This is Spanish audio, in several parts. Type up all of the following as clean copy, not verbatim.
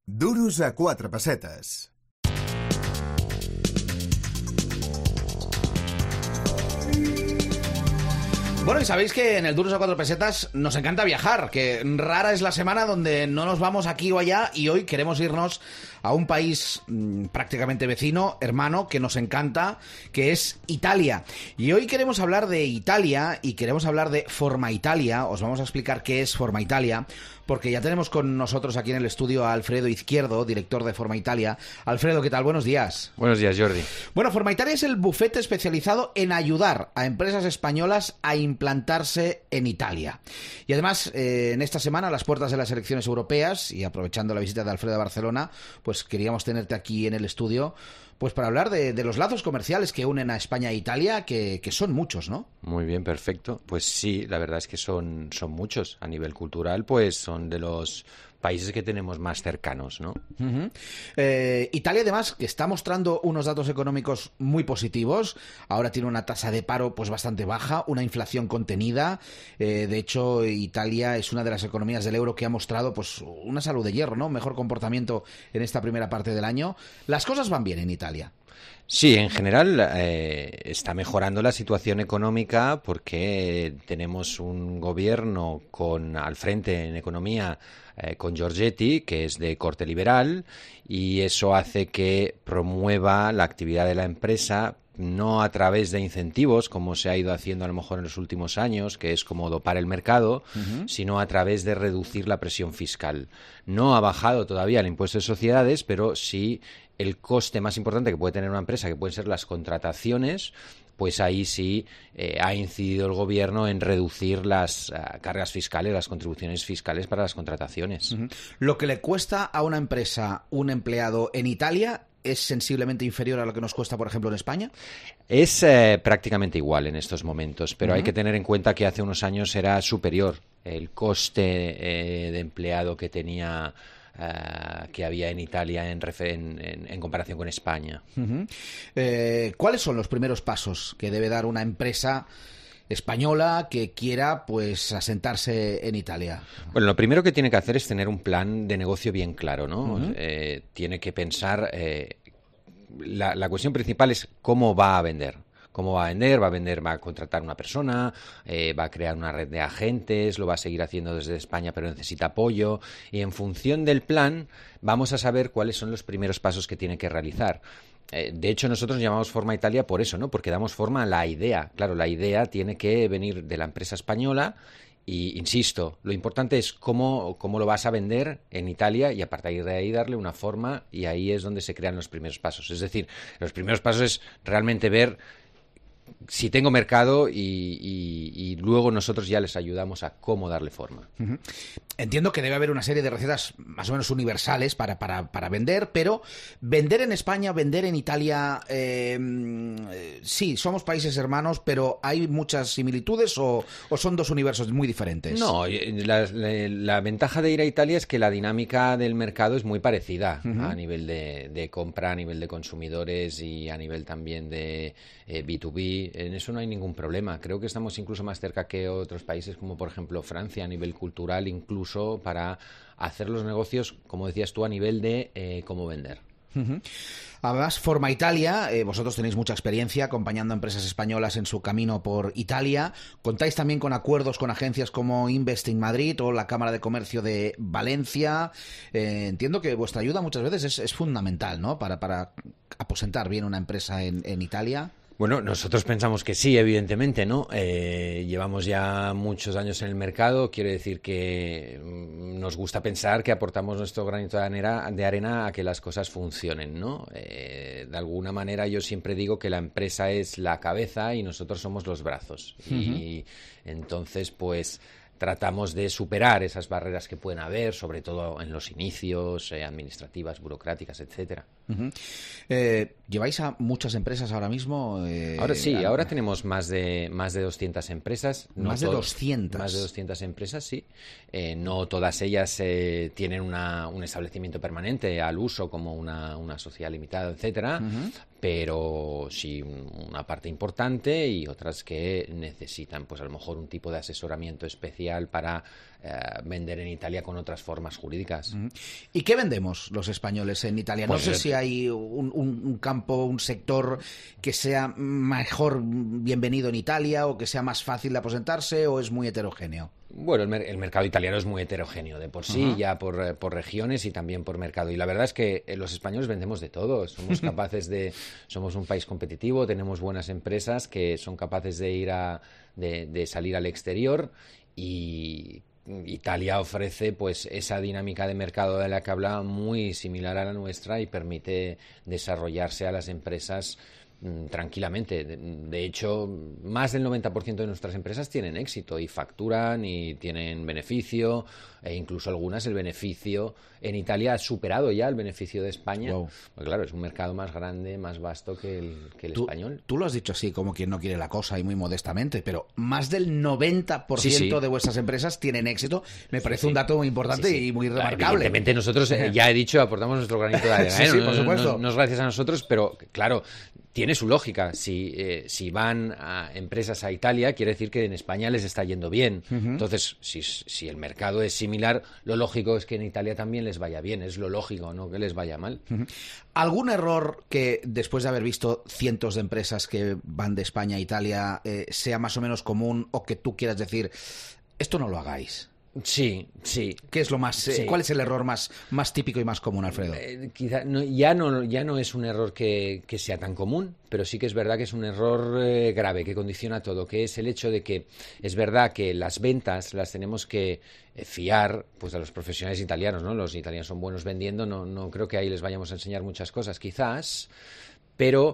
Duros a 4 pessetes. Bueno, y sabéis que en el Duros a 4 pesetas nos encanta viajar, que rara es la semana donde no nos vamos aquí o allá, y hoy queremos irnos a un país prácticamente vecino, hermano, que nos encanta, que es Italia. Y hoy queremos hablar de Italia y queremos hablar de Forma Italia. Os vamos a explicar qué es Forma Italia, porque ya tenemos con nosotros aquí en el estudio a Alfredo Izquierdo, director de Forma Italia. Alfredo, ¿qué tal? Buenos días. Buenos días, Jordi. Bueno, Forma Italia es el bufete especializado en ayudar a empresas españolas a implantarse en Italia. Y además, en esta semana, a las puertas de las elecciones europeas, y aprovechando la visita de Alfredo a Barcelona, pues queríamos tenerte aquí en el estudio, pues para hablar de los lazos comerciales que unen a España e Italia, que son muchos, ¿no? Muy bien, perfecto. Pues sí, la verdad es que son muchos. A nivel cultural, pues son de los países que tenemos más cercanos, ¿no? Italia, además, que está mostrando unos datos económicos muy positivos. Ahora tiene una tasa de paro pues bastante baja, una inflación contenida. De hecho, Italia es una de las economías del euro que ha mostrado pues una salud de hierro, ¿no? Mejor comportamiento en esta primera parte del año. Las cosas van bien en Italia. Sí, en general está mejorando la situación económica porque tenemos un gobierno al frente en economía con Giorgetti, que es de corte liberal, y eso hace que promueva la actividad de la empresa, no a través de incentivos, como se ha ido haciendo a lo mejor en los últimos años, que es como dopar el mercado, sino a través de reducir la presión fiscal. No ha bajado todavía el impuesto de sociedades, pero sí el coste más importante que puede tener una empresa, que pueden ser las contrataciones, pues ahí sí ha incidido el gobierno en reducir las cargas fiscales, las contribuciones fiscales para las contrataciones. Lo que le cuesta a una empresa un empleado en Italia es sensiblemente inferior a lo que nos cuesta, por ejemplo, en España. Es prácticamente igual en estos momentos, pero hay que tener en cuenta que hace unos años era superior el coste de empleado que tenía que había en Italia en comparación con España. ¿Cuáles son los primeros pasos que debe dar una empresa española que quiera pues asentarse en Italia? Bueno, lo primero que tiene que hacer es tener un plan de negocio bien claro, ¿no? Tiene que pensar, la cuestión principal es cómo va a vender. ¿Cómo va a vender? Va a contratar una persona, va a crear una red de agentes, lo va a seguir haciendo desde España, pero necesita apoyo. Y en función del plan, vamos a saber cuáles son los primeros pasos que tiene que realizar. De hecho, nosotros llamamos Forma Italia por eso, ¿no? Porque damos forma a la idea. Claro, la idea tiene que venir de la empresa española. Y insisto, lo importante es cómo lo vas a vender en Italia y a partir de ahí darle una forma, y ahí es donde se crean los primeros pasos. Es decir, los primeros pasos es realmente ver si tengo mercado y luego nosotros ya les ayudamos a cómo darle forma. Entiendo que debe haber una serie de recetas más o menos universales para vender, pero vender en España, vender en Italia, sí, somos países hermanos, pero ¿hay muchas similitudes o son dos universos muy diferentes? No, la ventaja de ir a Italia es que la dinámica del mercado es muy parecida a nivel de compra, a nivel de consumidores y a nivel también de B2B. En eso no hay ningún problema. Creo que estamos incluso más cerca que otros países como por ejemplo Francia a nivel cultural, incluso para hacer los negocios, como decías tú, a nivel de cómo vender. Además, Forma Italia, vosotros tenéis mucha experiencia acompañando a empresas españolas en su camino por Italia. Contáis también con acuerdos con agencias como Invest in Madrid o la Cámara de Comercio de Valencia. Entiendo que vuestra ayuda muchas veces es fundamental, ¿no? Para aposentar bien una empresa en Italia. Bueno, nosotros pensamos que sí, evidentemente, ¿no? Llevamos ya muchos años en el mercado, quiere decir que nos gusta pensar que aportamos nuestro granito de arena a que las cosas funcionen, ¿no? De alguna manera yo siempre digo que la empresa es la cabeza y nosotros somos los brazos. Y entonces, pues tratamos de superar esas barreras que pueden haber, sobre todo en los inicios, administrativas, burocráticas, etcétera. ¿Lleváis a muchas empresas ahora mismo? Ahora sí, ahora tenemos más de 200 empresas. ¿Más de 200? Más de 200 empresas, sí. No todas ellas tienen un establecimiento permanente al uso, como una sociedad limitada, etcétera, pero sí una parte importante y otras que necesitan, pues a lo mejor un tipo de asesoramiento especial comercial para vender en Italia con otras formas jurídicas. ¿Y qué vendemos los españoles en Italia? No sé si hay un campo, un sector que sea mejor bienvenido en Italia o que sea más fácil de aposentarse, o es muy heterogéneo. Bueno, el mercado italiano es muy heterogéneo de por sí, ya por regiones y también por mercado. Y la verdad es que los españoles vendemos de todo. Somos capaces somos un país competitivo, tenemos buenas empresas que son capaces de ir de salir al exterior, y Italia ofrece pues esa dinámica de mercado de la que hablaba, muy similar a la nuestra, y permite desarrollarse a las empresas tranquilamente. De hecho, más del 90% de nuestras empresas tienen éxito y facturan y tienen beneficio, e incluso algunas el beneficio en Italia ha superado ya el beneficio de España. Wow. Pues claro, es un mercado más grande, más vasto que el español. Tú lo has dicho así, como quien no quiere la cosa y muy modestamente, pero más del 90% Sí. de vuestras empresas tienen éxito. Me parece un dato muy importante y muy remarcable. Evidentemente nosotros, ya he dicho, aportamos nuestro granito de arena. Sí, por supuesto. No es gracias a nosotros, pero claro, tiene su lógica. Si van a empresas a Italia, quiere decir que en España les está yendo bien. Entonces, si el mercado es similar, lo lógico es que en Italia también les vaya bien. Es lo lógico, no que les vaya mal. ¿Algún error que, después de haber visto cientos de empresas que van de España a Italia, sea más o menos común, o que tú quieras decir, esto no lo hagáis? Sí. ¿Qué es lo más? ¿Cuál es el error más típico y más común, Alfredo? Quizá ya no es un error que sea tan común, pero sí que es verdad que es un error grave, que condiciona todo, que es el hecho de que es verdad que las ventas las tenemos que fiar pues a los profesionales italianos, ¿no? Los italianos son buenos vendiendo, no creo que ahí les vayamos a enseñar muchas cosas, quizás, pero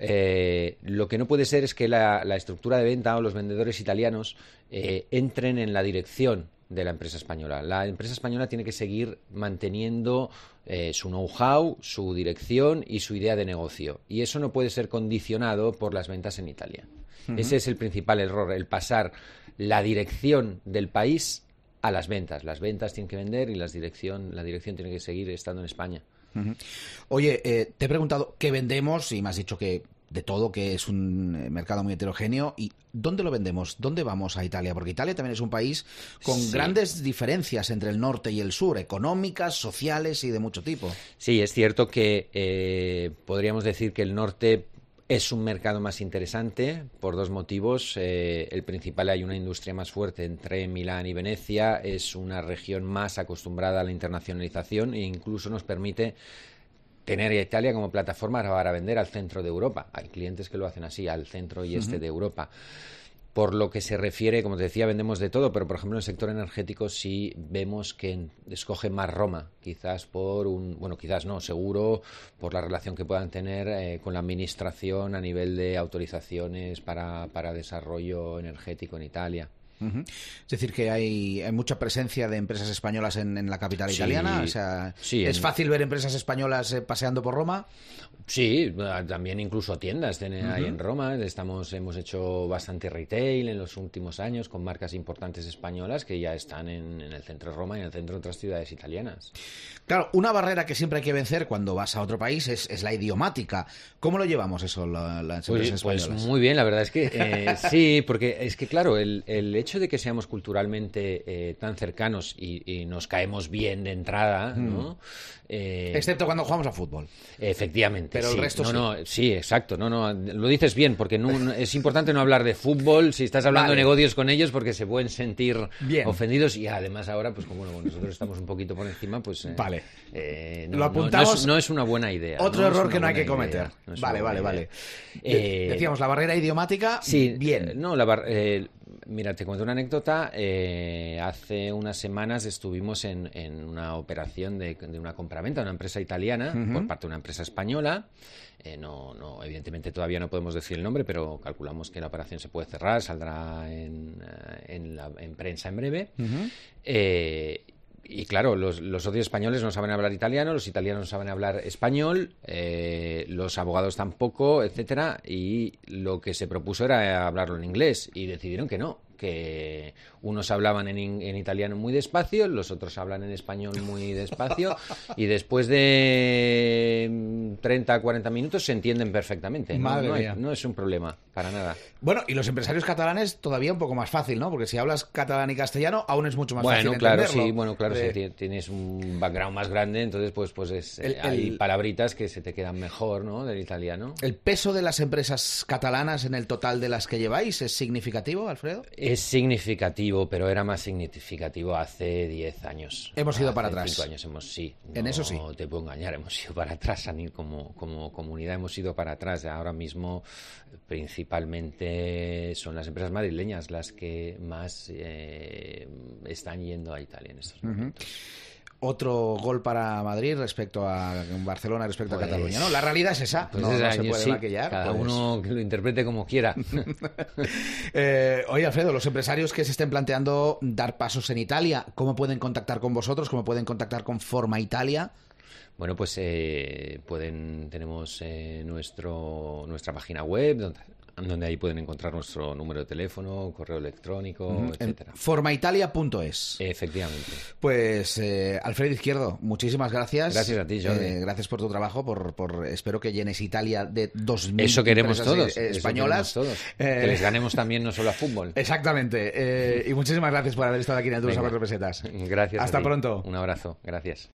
lo que no puede ser es que la estructura de venta o los vendedores italianos entren en la dirección de la empresa española. La empresa española tiene que seguir manteniendo su know-how, su dirección y su idea de negocio. Y eso no puede ser condicionado por las ventas en Italia. Ese es el principal error, el pasar la dirección del país a las ventas. Las ventas tienen que vender y la dirección tiene que seguir estando en España. Oye, te he preguntado qué vendemos y me has dicho que de todo, que es un mercado muy heterogéneo. ¿Y dónde lo vendemos? ¿Dónde vamos a Italia? Porque Italia también es un país con grandes diferencias entre el norte y el sur, económicas, sociales y de mucho tipo. Sí, es cierto que podríamos decir que el norte es un mercado más interesante por dos motivos. El principal, hay una industria más fuerte entre Milán y Venecia, es una región más acostumbrada a la internacionalización e incluso nos permite tener a Italia como plataforma para vender al centro de Europa. Hay clientes que lo hacen así, al centro y este de Europa. Por lo que se refiere, como te decía, vendemos de todo, pero por ejemplo en el sector energético sí vemos que escoge más Roma, quizás quizás no, seguro por la relación que puedan tener con la administración a nivel de autorizaciones para desarrollo energético en Italia. Es decir, que hay mucha presencia de empresas españolas en la capital italiana. O sea, ¿es fácil ver empresas españolas paseando por Roma? Sí, también incluso tiendas hay en Roma. Hemos hecho bastante retail en los últimos años con marcas importantes españolas que ya están en el centro de Roma y en el centro de otras ciudades italianas. Claro, una barrera que siempre hay que vencer cuando vas a otro país es la idiomática. ¿Cómo lo llevamos eso las empresas españolas? Pues muy bien, la verdad es que sí, porque es que claro, el hecho de que seamos culturalmente tan cercanos y nos caemos bien de entrada, ¿no? Excepto cuando jugamos a fútbol. Efectivamente. Pero sí. el resto sí, exacto. Lo dices bien, porque es importante no hablar de fútbol si estás hablando de negocios con ellos, porque se pueden sentir ofendidos, y además ahora, pues como nosotros estamos un poquito por encima, pues vale. Lo apuntamos. No es una buena idea. Otro error que no hay que cometer. Vale. Decíamos, la barrera idiomática, sí, bien. Mira, te cuento una anécdota. Hace unas semanas estuvimos en una operación de una compraventa de una empresa italiana por parte de una empresa española. Evidentemente todavía no podemos decir el nombre, pero calculamos que la operación se puede cerrar, saldrá en prensa en breve. Y claro, los socios españoles no saben hablar italiano, los italianos no saben hablar español, los abogados tampoco, etcétera, y lo que se propuso era hablarlo en inglés, y decidieron que no, que unos hablaban en italiano muy despacio, los otros hablan en español muy despacio, y después de 30 a 40 minutos se entienden perfectamente. Madre mía. No es un problema, para nada. Bueno, y los empresarios catalanes todavía un poco más fácil, ¿no? Porque si hablas catalán y castellano, aún es mucho más fácil entenderlo. Si tienes un background más grande, entonces pues hay palabritas que se te quedan mejor, ¿no?, del italiano. ¿El peso de las empresas catalanas en el total de las que lleváis es significativo, Alfredo? Es significativo, pero era más significativo hace 10 años. Hemos ido para atrás. 5 años sí. En eso sí. No te puedo engañar, hemos ido para atrás, como comunidad hemos ido para atrás. Ahora mismo, principalmente, son las empresas madrileñas las que más están yendo a Italia en estos momentos. Otro gol para Madrid respecto a Barcelona, respecto a Cataluña, ¿no? La realidad es esa, no se puede maquillar. Cada uno que lo interprete como quiera. Oye, Alfredo, los empresarios que se estén planteando dar pasos en Italia, ¿cómo pueden contactar con vosotros? ¿Cómo pueden contactar con Forma Italia? Bueno, pues tenemos nuestra página web, donde ahí pueden encontrar nuestro número de teléfono, correo electrónico, etcétera. Formaitalia.es. Efectivamente. Pues Alfredo Izquierdo, muchísimas gracias. Gracias a ti, Jordi. Gracias por tu trabajo, espero que llenes Italia de 2.000 eso queremos todos, españolas. Eso queremos todos. Que les ganemos también no solo a fútbol. Exactamente. Y muchísimas gracias por haber estado aquí en el Duro a 4 Pesetas. Gracias. Hasta pronto. Un abrazo. Gracias.